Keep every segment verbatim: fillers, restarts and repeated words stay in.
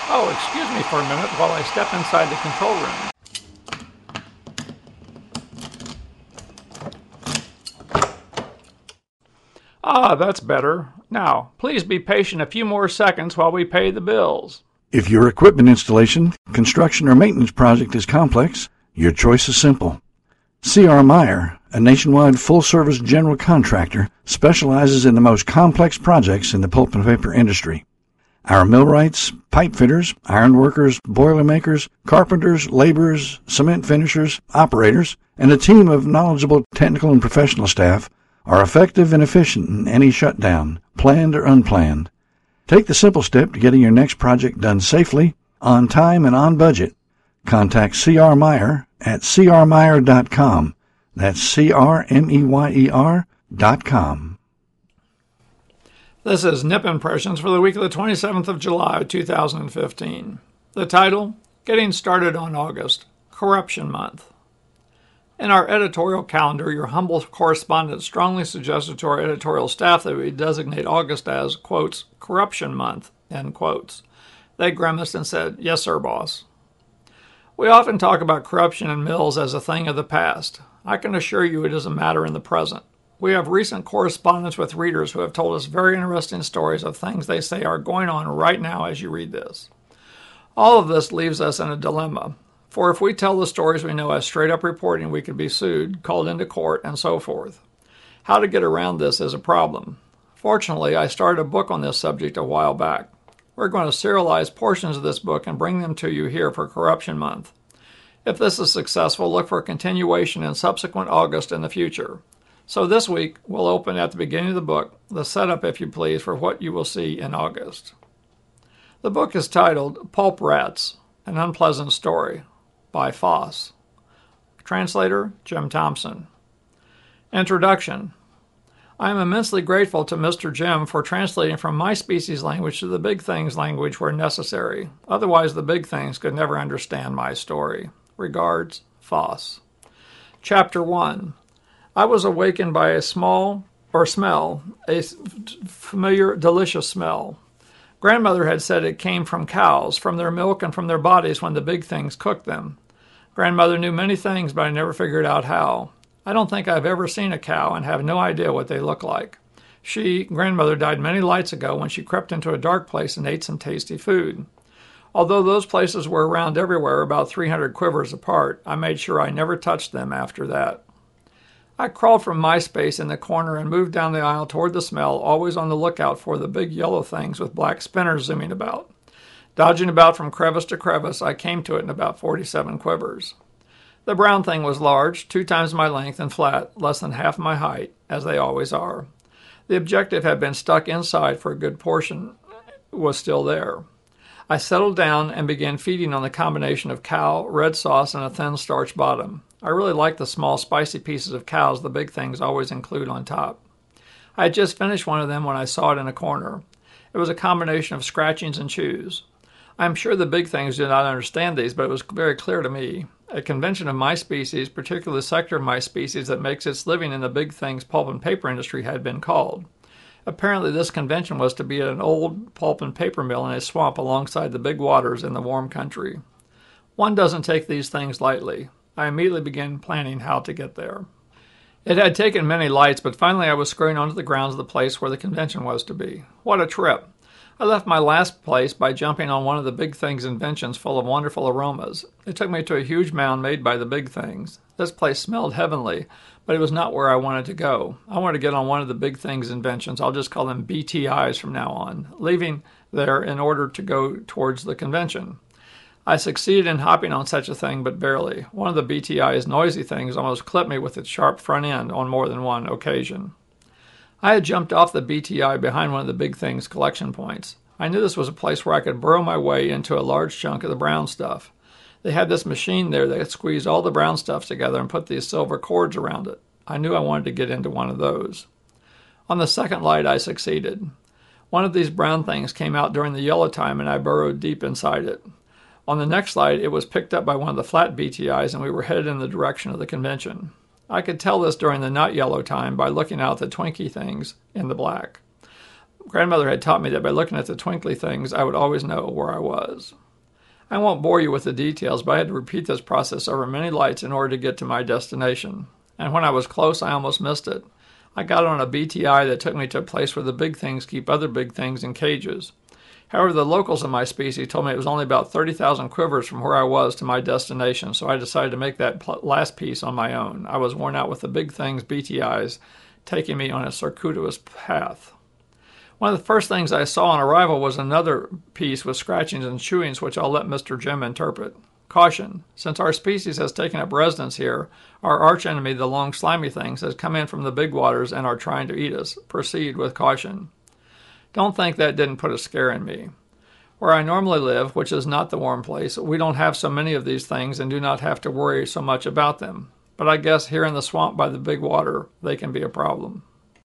Oh, excuse me for a minute while I step inside the control room. Ah, that's better. Now, please be patient a few more seconds while we pay the bills. If your equipment installation, construction, or maintenance project is complex, your choice is simple. C R. Meyer, a nationwide full-service general contractor, specializes in the most complex projects in the pulp and paper industry. Our millwrights, pipe fitters, ironworkers, boilermakers, carpenters, laborers, cement finishers, operators, and a team of knowledgeable technical and professional staff are effective and efficient in any shutdown, planned or unplanned. Take the simple step to getting your next project done safely, on time, and on budget. Contact C R. Meyer at c r meyer dot com. That's C R M E Y E R dot com. This is Nip Impressions for the week of the twenty-seventh of July, two thousand fifteen. The title, Getting Started on August, Corruption Month. In our editorial calendar, your humble correspondent strongly suggested to our editorial staff that we designate August as, quotes, Corruption Month, end quotes. They grimaced and said, yes, sir, boss. We often talk about corruption in mills as a thing of the past. I can assure you it is a matter in the present. We have recent correspondence with readers who have told us very interesting stories of things they say are going on right now as you read this. All of this leaves us in a dilemma. For if we tell the stories we know as straight-up reporting, we could be sued, called into court, and so forth. How to get around this is a problem. Fortunately, I started a book on this subject a while back. We're going to serialize portions of this book and bring them to you here for Corruption Month. If this is successful, look for a continuation in subsequent August in the future. So this week, we'll open at the beginning of the book, the setup, if you please, for what you will see in August. The book is titled Pulp Rats, An Unpleasant Story, by Foss. Translator, Jim Thompson. Introduction. I am immensely grateful to Mister Jim for translating from my species language to the Big Things language where necessary. Otherwise, the Big Things could never understand my story. Regards, Foss. Chapter one. I was awakened by a small, or smell, a familiar, delicious smell. Grandmother had said it came from cows, from their milk and from their bodies when the Big Things cooked them. Grandmother knew many things, but I never figured out how. I don't think I've ever seen a cow and have no idea what they look like. She, grandmother, died many lights ago when she crept into a dark place and ate some tasty food. Although those places were around everywhere, about three hundred quivers apart, I made sure I never touched them after that. I crawled from my space in the corner and moved down the aisle toward the smell, always on the lookout for the big yellow things with black spinners zooming about. Dodging about from crevice to crevice, I came to it in about forty-seven quivers. The brown thing was large, two times my length, and flat, less than half my height, as they always are. The objective had been stuck inside for a good portion, was still there. I settled down and began feeding on the combination of cow, red sauce, and a thin starch bottom. I really like the small, spicy pieces of cows the Big Things always include on top. I had just finished one of them when I saw it in a corner. It was a combination of scratchings and chews. I am sure the Big Things did not understand these, but it was very clear to me. A convention of my species, particularly the sector of my species that makes its living in the Big Things pulp and paper industry, had been called. Apparently this convention was to be at an old pulp and paper mill in a swamp alongside the big waters in the warm country. One doesn't take these things lightly. I immediately began planning how to get there. It had taken many lights, but finally I was scurrying onto the grounds of the place where the convention was to be. What a trip! I left my last place by jumping on one of the Big Things inventions full of wonderful aromas. It took me to a huge mound made by the Big Things. This place smelled heavenly, but it was not where I wanted to go. I wanted to get on one of the Big Things inventions. I'll just call them B T Is from now on, leaving there in order to go towards the convention. I succeeded in hopping on such a thing, but barely. One of the B T I's noisy things almost clipped me with its sharp front end on more than one occasion. I had jumped off the B T I behind one of the Big Things collection points. I knew this was a place where I could burrow my way into a large chunk of the brown stuff. They had this machine there that squeezed all the brown stuff together and put these silver cords around it. I knew I wanted to get into one of those. On the second light, I succeeded. One of these brown things came out during the yellow time, and I burrowed deep inside it. On the next light, it was picked up by one of the flat B T Is, and we were headed in the direction of the convention. I could tell this during the not yellow time by looking out the Twinkie things in the black. Grandmother had taught me that by looking at the twinkly things, I would always know where I was. I won't bore you with the details, but I had to repeat this process over many lights in order to get to my destination. And when I was close, I almost missed it. I got on a B T I that took me to a place where the big things keep other big things in cages. However, the locals of my species told me it was only about thirty thousand quivers from where I was to my destination, so I decided to make that pl- last piece on my own. I was worn out with the big things B T Is taking me on a circuitous path. One of the first things I saw on arrival was another piece with scratchings and chewings, which I'll let Mister Jim interpret. Caution. Since our species has taken up residence here, our archenemy, the long slimy things, has come in from the big waters and are trying to eat us. Proceed with caution. Don't think that didn't put a scare in me. Where I normally live, which is not the warm place, we don't have so many of these things and do not have to worry so much about them. But I guess here in the swamp by the big water, they can be a problem.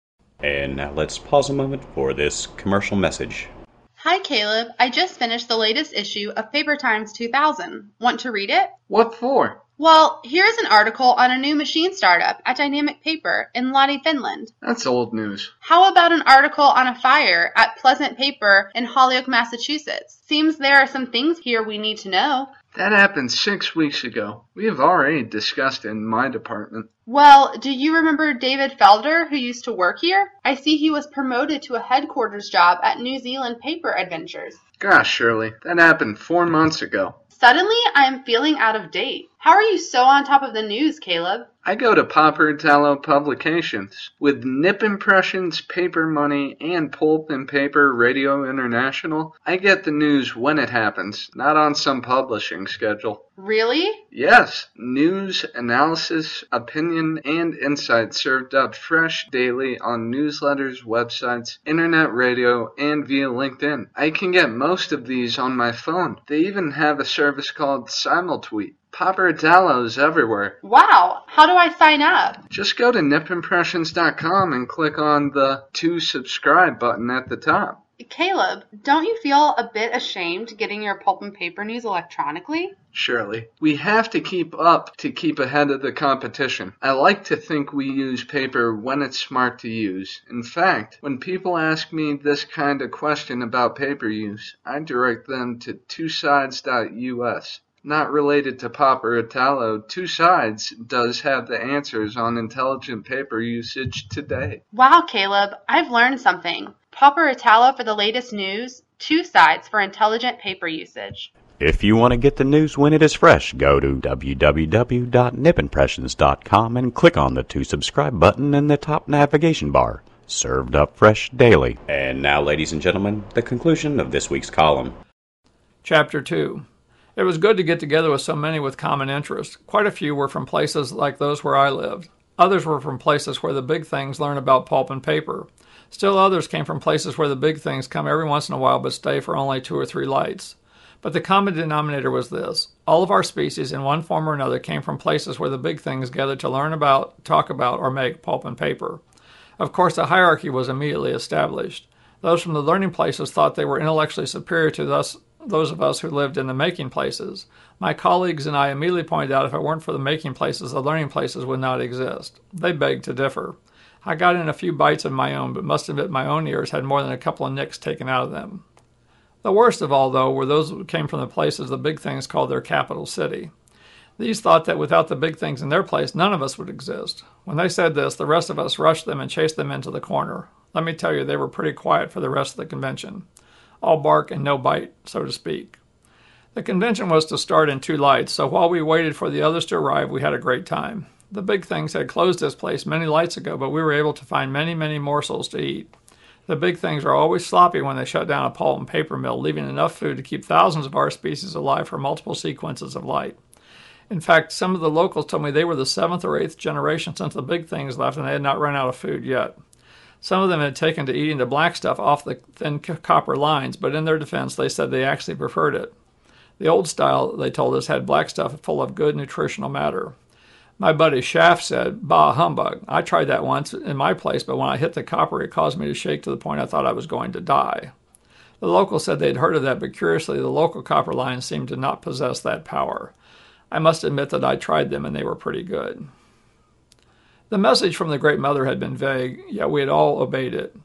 And now let's pause a moment for this commercial message. Hi, Caleb. I just finished the latest issue of Paper Times two thousand. Want to read it? What for? Well, here's an article on a new machine startup at Dynamic Paper in Lahti, Finland. That's old news. How about an article on a fire at Pleasant Paper in Holyoke, Massachusetts? Seems there are some things here we need to know. That happened six weeks ago. We have already discussed it in my department. Well, do you remember David Felder, who used to work here? I see he was promoted to a headquarters job at New Zealand Paper Adventures. Gosh, Shirley, that happened four months ago. Suddenly, I am feeling out of date. How are you so on top of the news, Caleb? I go to Popper Tallow Publications. With Nip Impressions, Paper Money, and Pulp and Paper Radio International, I get the news when it happens, not on some publishing schedule. Really? Yes, news, analysis, opinion, and insight served up fresh daily on newsletters, websites, internet radio, and via LinkedIn. I can get most of these on my phone. They even have a service called Simultweet. Popper Tallows everywhere. Wow, how do I sign up? Just go to nip impressions dot com and click on the To Subscribe button at the top. Caleb, don't you feel a bit ashamed getting your pulp and paper news electronically? Shirley, we have to keep up to keep ahead of the competition. I like to think we use paper when it's smart to use. In fact, when people ask me this kind of question about paper use, I direct them to two sides dot U S. Not related to Popper or Tallow, Two Sides does have the answers on intelligent paper usage today. Wow, Caleb, I've learned something. Popper or Tallow for the latest news, Two Sides for intelligent paper usage. If you want to get the news when it is fresh, go to w w w dot nip impressions dot com and click on the To Subscribe button in the top navigation bar. Served up fresh daily. And now, ladies and gentlemen, the conclusion of this week's column. Chapter two. It was good to get together with so many with common interests. Quite a few were from places like those where I lived. Others were from places where the big things learn about pulp and paper. Still others came from places where the big things come every once in a while but stay for only two or three lights. But the common denominator was this. All of our species, in one form or another, came from places where the big things gathered to learn about, talk about, or make pulp and paper. Of course, a hierarchy was immediately established. Those from the learning places thought they were intellectually superior to us, those of us who lived in the making places. My colleagues and I immediately pointed out if it weren't for the making places, the learning places would not exist. They begged to differ. I got in a few bites of my own, but must admit my own ears had more than a couple of nicks taken out of them. The worst of all, though, were those who came from the places the big things called their capital city. These thought that without the big things in their place, none of us would exist. When they said this, the rest of us rushed them and chased them into the corner. Let me tell you, they were pretty quiet for the rest of the convention. All bark and no bite, so to speak. The convention was to start in two lights, so while we waited for the others to arrive, we had a great time. The big things had closed this place many lights ago, but we were able to find many, many morsels to eat. The big things are always sloppy when they shut down a pulp and paper mill, leaving enough food to keep thousands of our species alive for multiple sequences of light. In fact, some of the locals told me they were the seventh or eighth generation since the big things left and they had not run out of food yet. Some of them had taken to eating the black stuff off the thin copper lines, but in their defense, they said they actually preferred it. The old style, they told us, had black stuff full of good nutritional matter. My buddy Shaft said, "Bah, humbug. I tried that once in my place, but when I hit the copper, it caused me to shake to the point I thought I was going to die." The locals said they'd heard of that, but curiously, the local copper lines seemed to not possess that power. I must admit that I tried them, and they were pretty good. The message from the Great Mother had been vague, yet we had all obeyed it.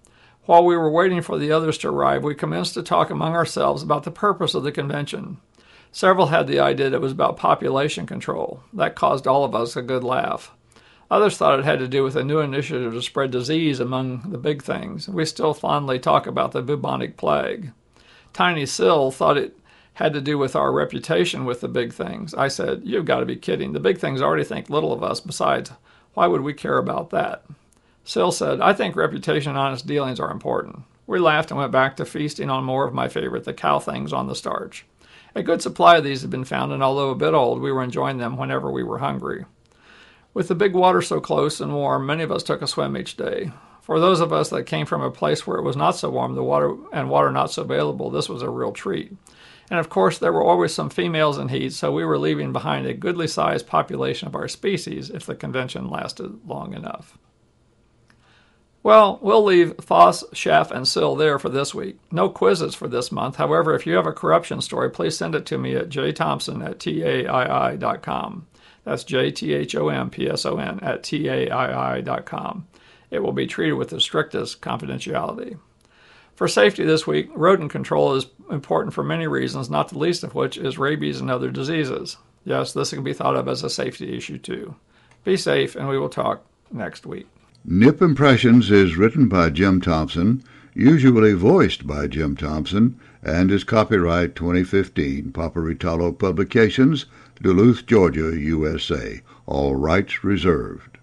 While we were waiting for the others to arrive, we commenced to talk among ourselves about the purpose of the convention. Several had the idea that it was about population control. That caused all of us a good laugh. Others thought it had to do with a new initiative to spread disease among the big things. We still fondly talk about the bubonic plague. Tiny Sill thought it had to do with our reputation with the big things. I said, "You've got to be kidding. The big things already think little of us. Besides, why would we care about that?" Sill said, "I think reputation and honest dealings are important." We laughed and went back to feasting on more of my favorite, the cow things on the starch. A good supply of these had been found, and although a bit old, we were enjoying them whenever we were hungry. With the big water so close and warm, many of us took a swim each day. For those of us that came from a place where it was not so warm the water and water not so available, this was a real treat. And of course, there were always some females in heat, so we were leaving behind a goodly-sized population of our species if the convention lasted long enough. Well, we'll leave Foss, Schaff, and Sill there for this week. No quizzes for this month. However, if you have a corruption story, please send it to me at j thompson at t a i i dot com. That's J T H O M P S O N at T A I I dot com. It will be treated with the strictest confidentiality. For safety this week, rodent control is important for many reasons, not the least of which is rabies and other diseases. Yes, this can be thought of as a safety issue too. Be safe, and we will talk next week. Nip Impressions is written by Jim Thompson, usually voiced by Jim Thompson, and is copyright twenty fifteen, Paparitalo Publications, Duluth, Georgia, U S A. All rights reserved.